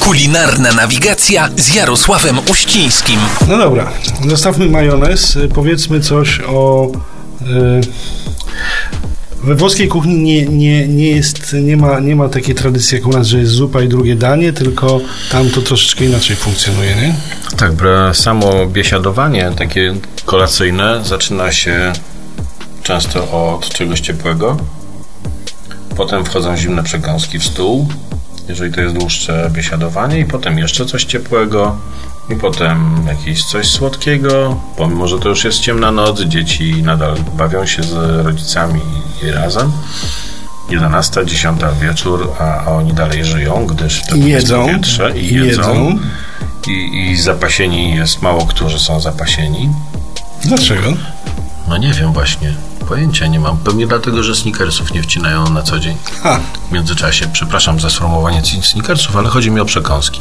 Kulinarna nawigacja z Jarosławem Uścińskim. No dobra, zostawmy majonez. Powiedzmy coś o... We włoskiej kuchni nie ma takiej tradycji jak u nas, że jest zupa i drugie danie, tylko tam to troszeczkę inaczej funkcjonuje, nie? Tak, samo biesiadowanie takie kolacyjne zaczyna się często od czegoś ciepłego. Potem wchodzą zimne przekąski w stół, jeżeli to jest dłuższe biesiadowanie, i potem jeszcze coś ciepłego, i potem jakieś coś słodkiego, pomimo że to już jest ciemna noc, dzieci nadal bawią się z rodzicami i razem. 11, 10 wieczór, a oni dalej żyją, gdyż to jest powietrze i jedzą. I zapasieni jest mało, którzy są zapasieni. Dlaczego? No nie wiem właśnie. Pojęcia nie mam. Pewnie dlatego, że snickersów nie wcinają na co dzień. W międzyczasie. Przepraszam za sformułowanie snickersów, ale chodzi mi o przekąski.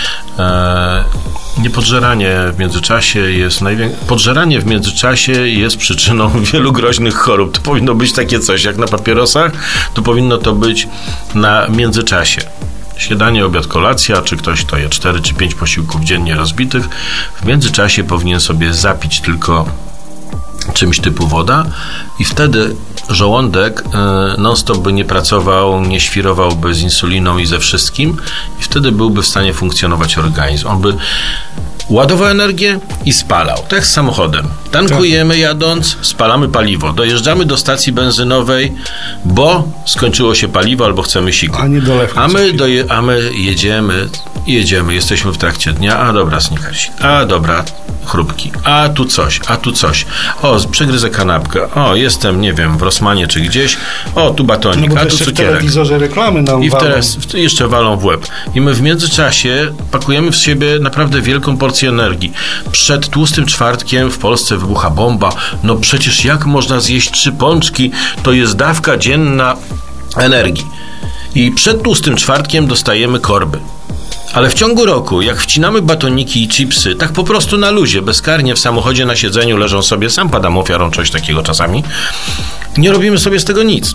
Niepodżeranie w międzyczasie jest podżeranie w międzyczasie jest przyczyną wielu groźnych chorób. To powinno być takie coś jak na papierosach. To powinno to być na międzyczasie. Śniadanie, obiad, kolacja, czy ktoś to je 4 czy 5 posiłków dziennie rozbitych. W międzyczasie powinien sobie zapić tylko czymś typu woda i wtedy żołądek non-stop by nie pracował, nie świrowałby z insuliną i ze wszystkim i wtedy byłby w stanie funkcjonować organizm. On by ładował energię i spalał. Tak z samochodem. Tankujemy jadąc, spalamy paliwo. Dojeżdżamy do stacji benzynowej, bo skończyło się paliwo albo chcemy siku. A nie dolewka. A my jedziemy, jesteśmy w trakcie dnia, a dobra, snickersik, a dobra, chrupki, a tu coś. O, przegryzę kanapkę. O, jestem, nie wiem, w Rossmanie czy gdzieś. O, tu batonik, a tu cukierek. W telewizorze reklamy nam I teraz jeszcze walą w łeb. I my w międzyczasie pakujemy w siebie naprawdę wielką porcję energii. Przed tłustym czwartkiem w Polsce wybucha bomba. No przecież jak można zjeść 3 pączki? To jest dawka dzienna energii. I przed tłustym czwartkiem dostajemy korby. Ale w ciągu roku, jak wcinamy batoniki i chipsy, tak po prostu na luzie, bezkarnie w samochodzie na siedzeniu leżą sobie, sam padam ofiarą czegoś takiego czasami, nie robimy sobie z tego nic.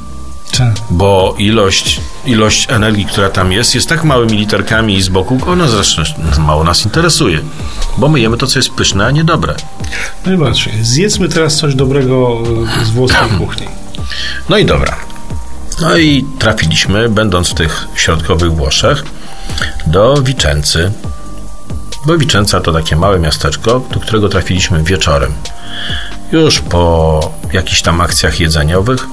Bo ilość energii, która tam jest tak małymi literkami i z boku, ona zresztą mało nas interesuje. Bo my jemy to, co jest pyszne, a nie dobre. No i patrz, zjedzmy teraz coś dobrego z włoskiej kuchni. No i dobra. No i trafiliśmy, będąc w tych środkowych Włoszech, do Vicenzy. Bo Vicenza to takie małe miasteczko, do którego trafiliśmy wieczorem. Już po jakichś tam akcjach jedzeniowych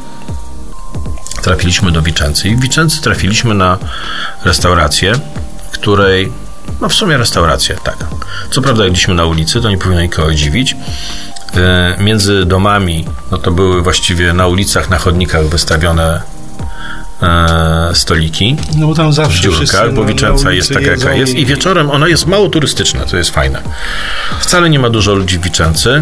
trafiliśmy do Vicenzy. I w Vicenzy trafiliśmy na restaurację, której... No w sumie restaurację, tak. Co prawda jedliśmy na ulicy, to nie powinno nikogo dziwić. Między domami, no to były właściwie na ulicach, na chodnikach wystawione stoliki. No bo tam zawsze w dziurkach, bo Vicenza jest taka, jaka jest. I wieczorem ona jest mało turystyczna, to jest fajne. Wcale nie ma dużo ludzi w Vicenzy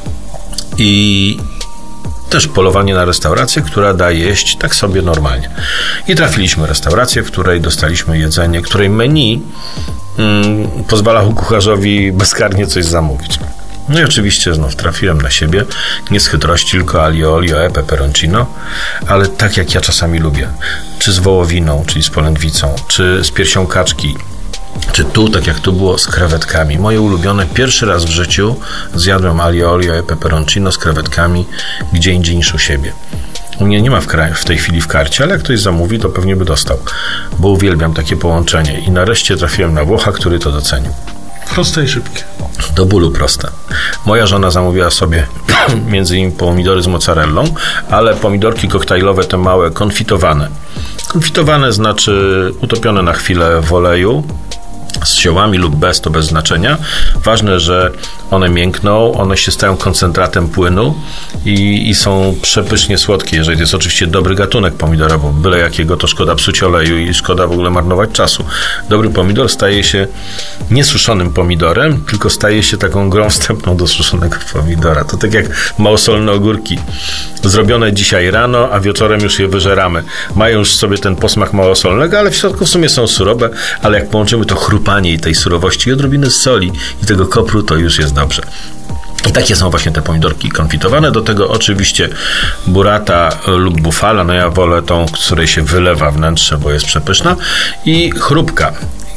i też polowanie na restaurację, która da jeść tak sobie normalnie. I trafiliśmy w restaurację, w której dostaliśmy jedzenie, której menu pozwala kucharzowi bezkarnie coś zamówić. No i oczywiście znów trafiłem na siebie, nie z chytrości, tylko aglio olio e peperoncino, ale tak jak ja czasami lubię. Czy z wołowiną, czyli z polędwicą, czy z piersią kaczki, czy tu, tak jak tu było, z krewetkami. Moje ulubione, pierwszy raz w życiu zjadłem aglio olio e peperoncino z krewetkami gdzie indziej niż u siebie. U mnie nie ma w tej chwili w karcie, ale jak ktoś zamówi, to pewnie by dostał, bo uwielbiam takie połączenie i nareszcie trafiłem na Włocha, który to docenił. Proste i szybkie. Do bólu proste. Moja żona zamówiła sobie między innymi pomidory z mozzarellą, ale pomidorki koktajlowe te małe, konfitowane. Konfitowane znaczy utopione na chwilę w oleju, z ziołami lub bez, to bez znaczenia. Ważne, że one miękną, one się stają koncentratem płynu i są przepysznie słodkie, jeżeli to jest oczywiście dobry gatunek pomidora, bo byle jakiego to szkoda psuć oleju i szkoda w ogóle marnować czasu. Dobry pomidor staje się nie suszonym pomidorem, tylko staje się taką grą wstępną do suszonego pomidora. To tak jak małosolne ogórki. Zrobione dzisiaj rano, a wieczorem już je wyżeramy. Mają już sobie ten posmak małosolnego, ale w środku w sumie są surowe, ale jak połączymy to chrupanie i tej surowości i odrobinę soli i tego kopru, to już jest dobrze. I takie są właśnie te pomidorki konfitowane. Do tego oczywiście burrata lub bufala. No ja wolę tą, której się wylewa wnętrze, bo jest przepyszna. I chrupka.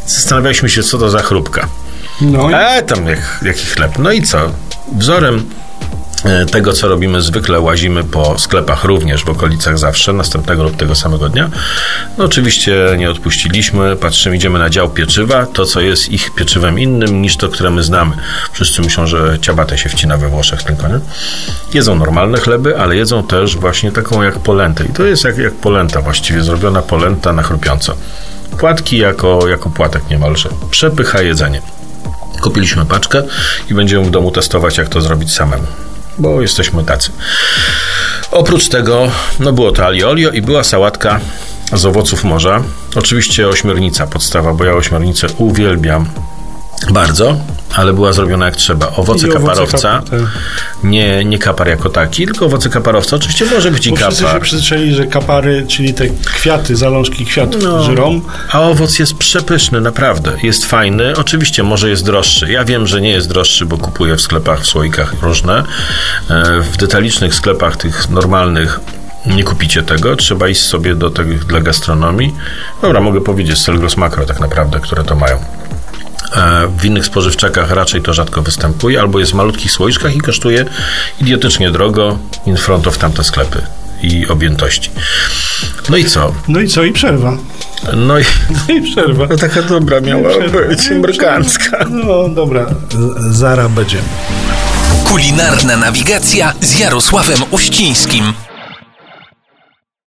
Zastanawialiśmy się, co to za chrupka. No Tam jaki chleb. No i co? Wzorem tego, co robimy zwykle, łazimy po sklepach również w okolicach zawsze, następnego lub tego samego dnia. No oczywiście nie odpuściliśmy, patrzymy, idziemy na dział pieczywa, to co jest ich pieczywem innym niż to, które my znamy. Wszyscy myślą, że ciabatę się wcina we Włoszech tylko, nie? Jedzą normalne chleby, ale jedzą też właśnie taką jak polentę. I to jest jak polenta właściwie, zrobiona polenta na chrupiąco. Płatki jako płatek niemalże. Przepycha jedzenie. Kupiliśmy paczkę i będziemy w domu testować, jak to zrobić samemu. Bo jesteśmy tacy. Oprócz tego, było to aglio olio i była sałatka z owoców morza. Oczywiście ośmiornica podstawa, bo ja ośmiornicę uwielbiam bardzo, ale była zrobiona jak trzeba. Owoce kaparowca, nie kapar jako taki, tylko owoce kaparowca. Oczywiście może być i kapar. Wszyscy się przyzwyczaili, że kapary, czyli te kwiaty, zalążki kwiatów żrą. A owoc jest przepyszny, naprawdę. Jest fajny. Oczywiście może jest droższy. Ja wiem, że nie jest droższy, bo kupuję w sklepach, w słoikach różne. W detalicznych sklepach tych normalnych nie kupicie tego. Trzeba iść sobie do tych dla gastronomii. Dobra, mogę powiedzieć, Selgros Makro tak naprawdę, które to mają. W innych spożywczakach raczej to rzadko występuje, albo jest w malutkich słoiczkach i kosztuje idiotycznie drogo in front of tamte sklepy i objętości. No i co? I przerwa. No i przerwa. No taka dobra miała być, amerykańska. No dobra, zaraz będziemy. Kulinarna nawigacja z Jarosławem Uścińskim.